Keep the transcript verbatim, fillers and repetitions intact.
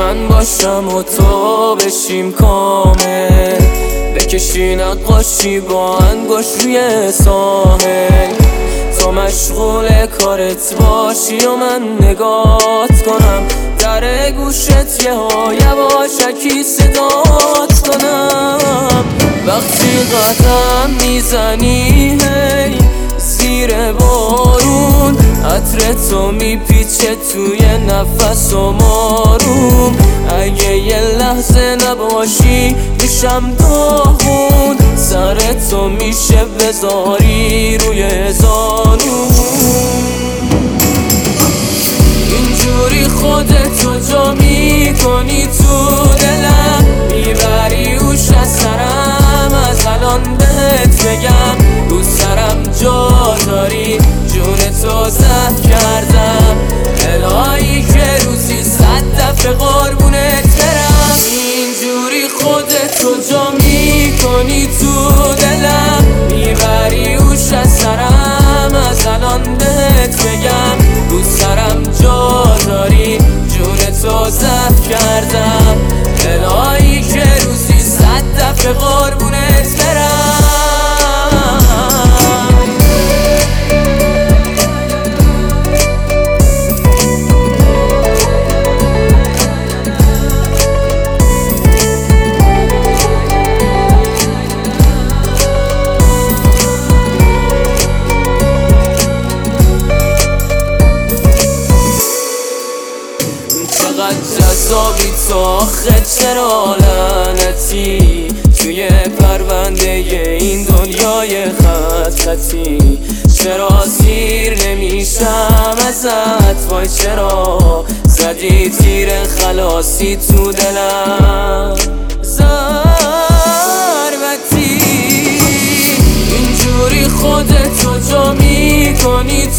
من باشم و تو بشیم کامل، بکشی نقاشی با انگوش روی ساحل. تو مشغول کارت باشی و من نگات کنم، در گوشت یه ها یواشکی صدات کنم. وقتی قدم میزنی هی زیر بارون، عطر تو میپیچه توی نفس و ماروم. اگه یه لحظه نباشی میشم داغون، سر تو میشه بذاری روی زانون. اینجوری خودتو جا میکنی تو دلم، میبری اوش از سرم، از الان بهت بگم رو سرم جا داری، جون تو زد کردم الهی که روزی صد دفعه قربونت برم. اینجوری خودتو جا میکنی تو دلم، میبری اوش از سرم، از الان بهت بگم رو سرم جا داری، جون تو زد کردم الهی که روزی صد دفعه قربونت برم. چقدر جذابی تو آخه، چرا لعنتی توی پرونده این دنیای خط خطی؟ چرا سیر نمیشم ازت؟ وای چرا زدی تیر خلاصی تو دلم ضربتی؟ اینجوری خودتو جا میکنی